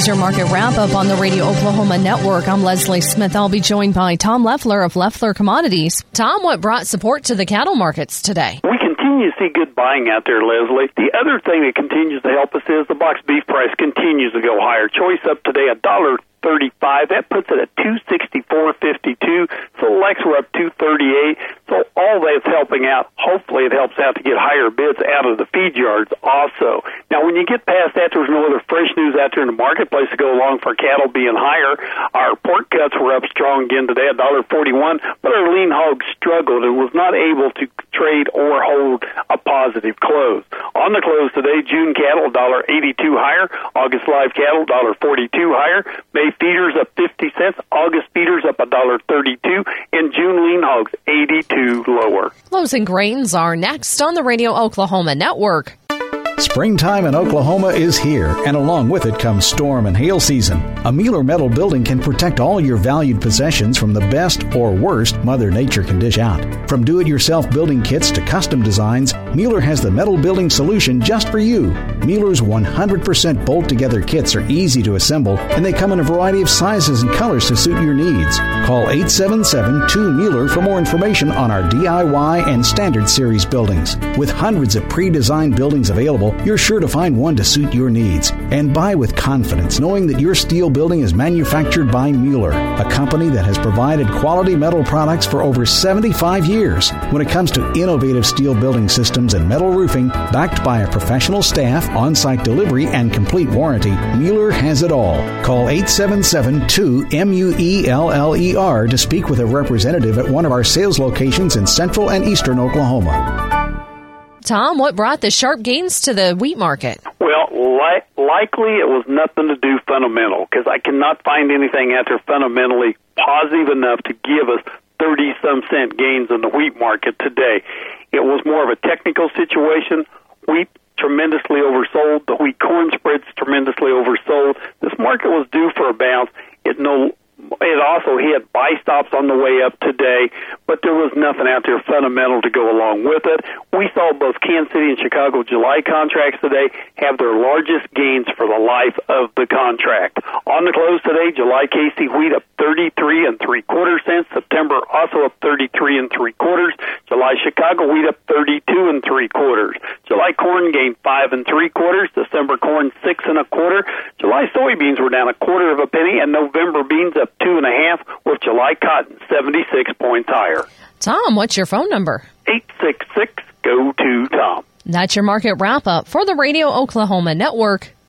your market wrap-up on the Radio Oklahoma Network. I'm Leslie Smith. I'll be joined by Tom Leffler of Leffler Commodities. Tom, what brought support to the cattle markets today? We continue to see good buying out there, Leslie. The other thing that continues to help us is the box beef price continues to go higher. Choice up today, $1.35. That puts it at $264.52. Selects were up $2.38. So all that's helping out. Hopefully it helps out to get higher bids out of the feed yards also. Now, when you get past that, there's no other fresh news out there in the marketplace to go along for cattle being higher. Our pork cuts were up strong again today, $1.41, but our lean hog struggled and was not able to trade or hold a positive close. On the close today, June cattle $1.82 higher, August live cattle $1.42 higher, May feeders up 50 cents, August feeders up $1.32, and June lean hogs 82 lower. Closing grains are next on the Radio Oklahoma Network. Springtime in Oklahoma is here, and along with it comes storm and hail season. A Mueller Metal building can protect all your valued possessions from the best or worst Mother Nature can dish out. From do-it-yourself building kits to custom designs, Mueller has the metal building solution just for you. Mueller's 100% bolt-together kits are easy to assemble, and they come in a variety of sizes and colors to suit your needs. Call 877-2-MUELLER for more information on our DIY and Standard Series buildings. With hundreds of pre-designed buildings available, you're sure to find one to suit your needs. And buy with confidence, knowing that your steel building is manufactured by Mueller, a company that has provided quality metal products for over 75 years. When it comes to innovative steel building systems and metal roofing, backed by a professional staff, on-site delivery, and complete warranty, Mueller has it all. Call 877-2-MUELLER to speak with a representative at one of our sales locations in Central and Eastern Oklahoma. Tom, what brought the sharp gains to the wheat market? Well, likely it was nothing to do fundamental, because I cannot find anything out there fundamentally positive enough to give us 30-some cent gains in the wheat market today. It was more of a technical situation. Wheat tremendously oversold. The wheat corn spread's tremendously oversold. This market was due for a bounce. It also hit buy stops on the way up today, but there was nothing out there fundamental to go along with it. We saw both Kansas City and Chicago July contracts today have their largest gains for the life of the contract. On the close today, July KC wheat up 33 3/4 cents. September also up 33 3/4. July Chicago wheat up 32 3/4. July corn gained 5 3/4. December corn 6 1/4. July soybeans were down 1/4 of a penny, and November beans up 2 1/2, with July cotton 76 points higher. Tom, what's your phone number? 866-GO-TO-TOM. That's your market wrap-up for the Radio Oklahoma Network.